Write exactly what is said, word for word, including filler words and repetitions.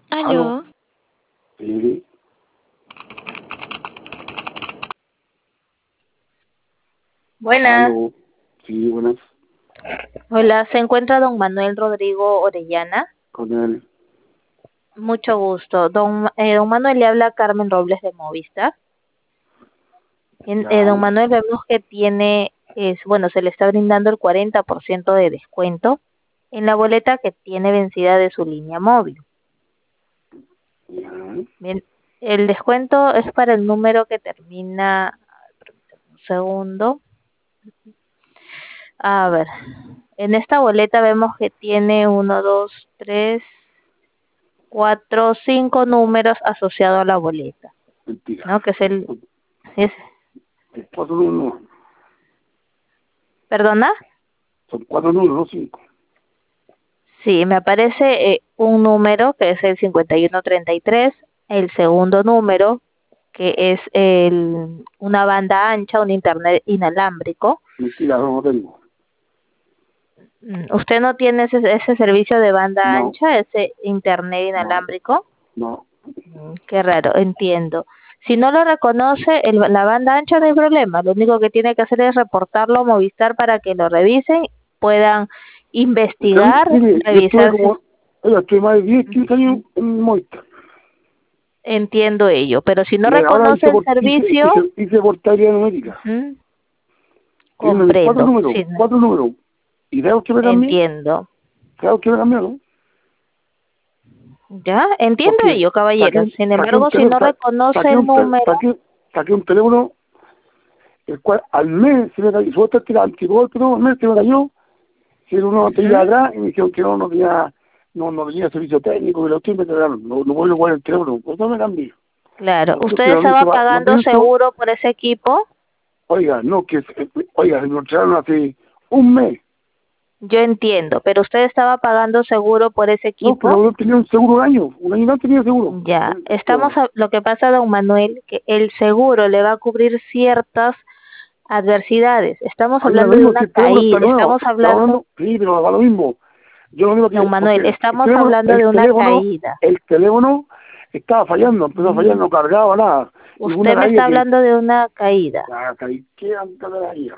Aló. Aló. Sí. Buenas. Aló. Sí, buenas. Hola, ¿se encuentra don Manuel Rodrigo Orellana? Con él. Mucho gusto. Don, eh, don Manuel, le habla Carmen Robles de Movistar. En- eh, don Ya. Manuel, vemos que tiene, es, bueno, se le está brindando el cuarenta por ciento de descuento en la boleta que tiene vencida de su línea móvil. Ya. Bien, el descuento es para el número que termina, permítame un segundo. A ver, en esta boleta vemos que tiene uno, dos, tres, cuatro, cinco números asociados a la boleta, Mentira. ¿no? Que es el, es, Son cuatro números. ¿perdona? Son cuatro números, no cinco. Sí, me aparece eh, un número que es el cincuenta y uno treinta y tres, el segundo número que es el, una banda ancha, un internet inalámbrico. Mentira, no, no tengo. Mm, ¿Usted no tiene ese, ese servicio de banda No, ancha, ese internet no, inalámbrico? no. Mm, Qué raro, entiendo. Si no lo reconoce, el, la banda ancha no hay problema. Lo único que tiene que hacer es reportarlo a Movistar para que lo revisen, puedan Entonces, investigar, mire, yo estuve revisar si como, oiga, estuve más de diez, quince años en Movistar. entiendo ello. Pero si no Y ahora reconoce hice, el por- hice, servicio, hice, hice portabilidad numérica. ujú, Tienen cuatro comprendo. números, Sí, no, cuatro números. Y creo que me cambié, entiendo. creo que me cambiaron. Ya, entiendo Porque ello, saqué caballero. un, Sin saqué un embargo, si teléfono, no reconoce saqué el un, tel- número, saqué, saqué un teléfono, el cual al mes se me cayó, supuestamente era antigolpe, pero al mes se me cayó, si era una batería ujú, atrás, y me dijeron que no, no tenía, no, no tenía servicio técnico, que lo estoy me cagaron, no, no puedo jugar el teléfono, pues no me cambié. claro. Lo, ¿Usted que lo estaba pienso, va- lo pagando pienso, seguro por ese equipo? oiga, no, que, eh, oiga, se me lo trajeron hace un mes, Yo entiendo, pero usted estaba pagando seguro por ese no, equipo. pero yo tenía un seguro un año, un año no tenía seguro. Ya, Eh, estamos pero, a- lo que pasa, don Manuel, que el seguro le va a cubrir ciertas adversidades. Estamos a mí me da lo hablando de mismo si una el teléfono está caída, nuevo, estamos estamos hablando, hablando, sí, pero da lo mismo. Yo lo único don que, Manuel, porque el estamos teléfono, hablando el de una teléfono, caída. el teléfono estaba fallando, empezó a fallar, Mm, no cargaba nada. Y fue una Usted me caída está que, hablando de una caída. ah, caí, qué anda de ahí.